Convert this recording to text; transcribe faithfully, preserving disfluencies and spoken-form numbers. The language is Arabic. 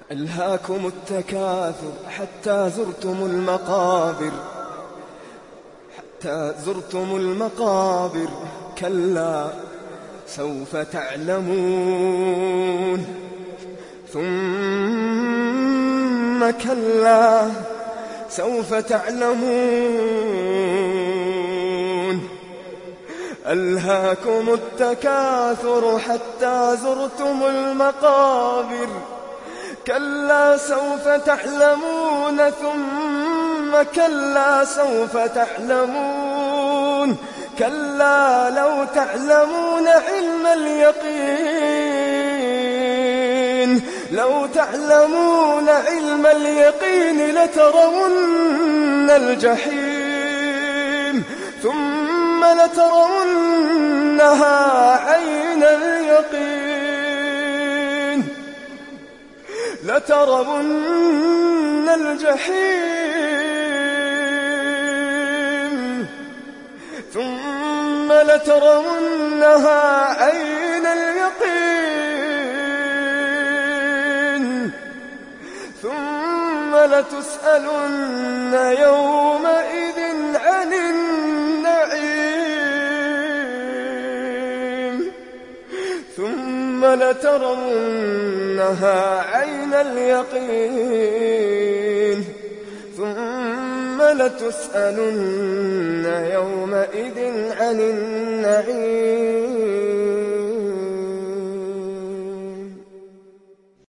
ألهاكم التكاثر حتى زرتم المقابر حتى زرتم المقابر كلا سوف تعلمون ثم كلا سوف تعلمون ألهاكم التكاثر حتى زرتم المقابر كلا سوف تعلمون ثم كلا سوف تعلمون كلا لو تعلمون علم اليقين لو تعلمون علم اليقين لترون الجحيم ثم لترونها عين اليقين لترون الجحيم ثم لترونها عين اليقين ثم لتسألن يومئذ عن النعيم ثم لترونها عين اليقين ثم لتسألن يومئذ عن النعيم.